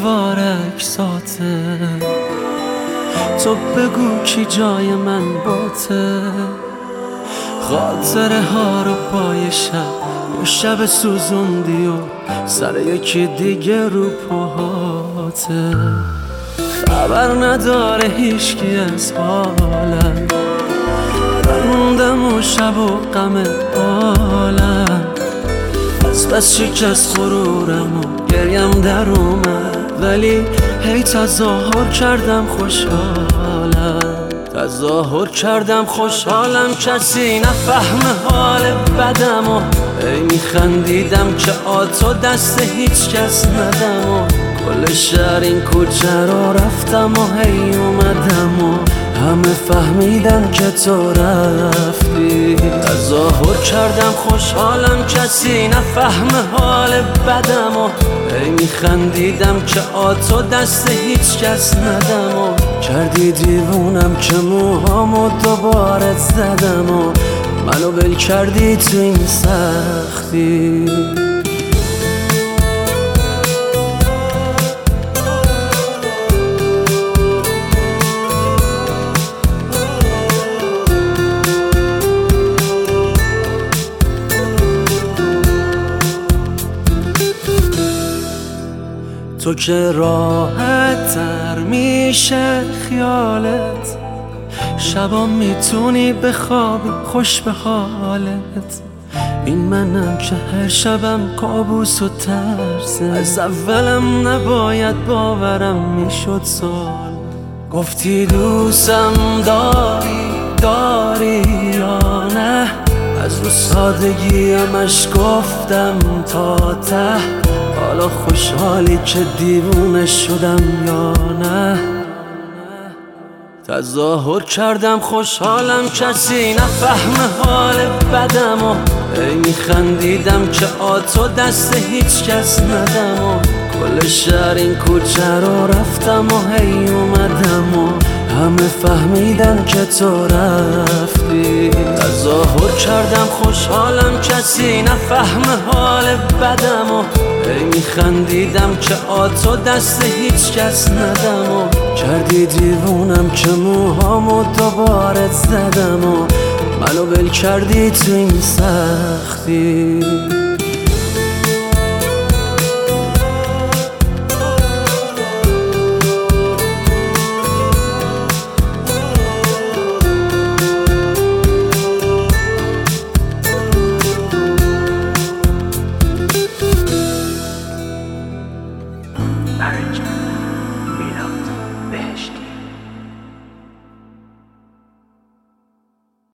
دیوار اکساته. تو بگو کی جای من باته، خاطره ها رو پای شب سوزوندی و سر یکی دیگه رو پاهاته. خبر نداره هیچکی از حالم، موندم و شب و غم عالم. از بس شکست غرورم و گریم در اومد، ولی هی تظاهر کردم خوشحالم. تظاهر کردم خوشحالم، کسی نفهمه حال بدم و هی میخندیدم که آتو دست هیچ کس ندم و کل شهر این کوچه رو رفتم و هی اومدم و همه فهمیدن که تو رفتی. تظاهر کردم خوشحالم، کسی نفهمه حال بدم و هی میخندیدم که آتو دست هیچ کس ندم و کردی دیوونم که موهامو دوباره زدم و منو ول کردی تو این سختی. تو که راحت تر میشه خیالت، شبا میتونی بخوابی خوش به حالت. این منم که هر شبم کابوس و ترسه، از اولم نباید باورم میشد سال. گفتی دوستم داری یا نه، از رو سادگیمش گفتم تا ته. حالا خوشحالی که دیوونه شدم یا نه؟ تظاهر کردم خوشحالم، کسی نفهمه حال بدم و هی میخندیدم که آتو دست هیچ کس ندم و کل شهر این کوچه رو رفتم و هی اومدم و همه فهمیدن که تو رفتی. تظاهر کردم خوشحالم، کسی نفهمه حال بدم و هی میخندیدم که آتو دست هیچ کس ندم و کردی دیوونم که موهامو دوباره زدم و منو ول کردی تو این سختی. Marriage.